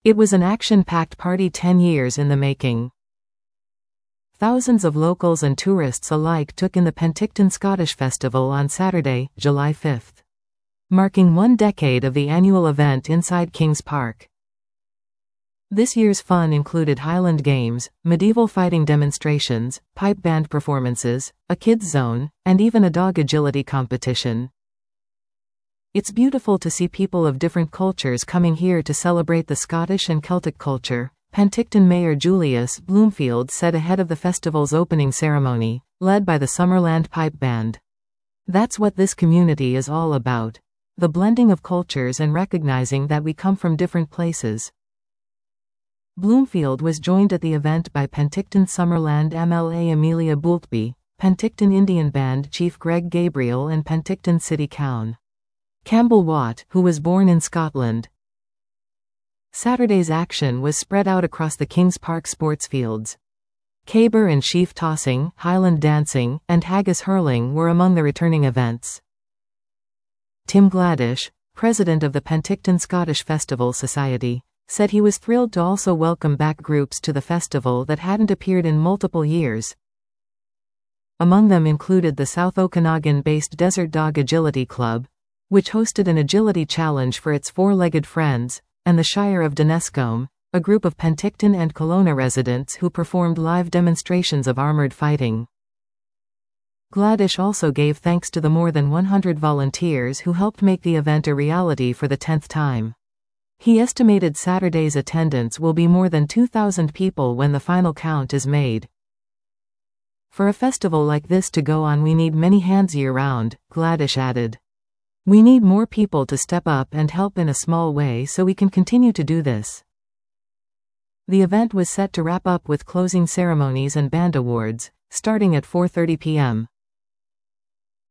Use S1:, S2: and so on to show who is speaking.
S1: It was an action-packed party 10 years in the making. Thousands of locals and tourists alike took in the Penticton Scottish Festival on Saturday, July 5, marking 1 decade of the annual event inside Kings Park. This year's fun included Highland games, medieval fighting demonstrations, pipe band performances, a kids zone, and even a dog agility competition. It's beautiful to see people of different cultures coming here to celebrate the Scottish and Celtic culture, Penticton Mayor Julius Bloomfield said ahead of the festival's opening ceremony, led by the Summerland Pipe Band. That's what this community is all about. The blending of cultures and recognizing that we come from different places. Bloomfield was joined at the event by Penticton Summerland MLA Amelia Boultby, Penticton Indian Band Chief Greg Gabriel and Penticton City Councillor Campbell Watt, who was born in Scotland. Saturday's action was spread out across the Kings Park sports fields. Caber and sheaf tossing, Highland dancing, and haggis hurling were among the returning events. Tim Gladish, president of the Penticton Scottish Festival Society, said he was thrilled to also welcome back groups to the festival that hadn't appeared in multiple years. Among them included the South Okanagan-based Desert Dog Agility Club, which hosted an agility challenge for its four-legged friends, and the Shire of Donescombe, a group of Penticton and Kelowna residents who performed live demonstrations of armored fighting. Gladish also gave thanks to the more than 100 volunteers who helped make the event a reality for the 10th time. He estimated Saturday's attendance will be more than 2,000 people when the final count is made. For a festival like this to go on, we need many hands year-round, Gladish added. We need more people to step up and help in a small way so we can continue to do this. The event was set to wrap up with closing ceremonies and band awards, starting at 4:30 p.m.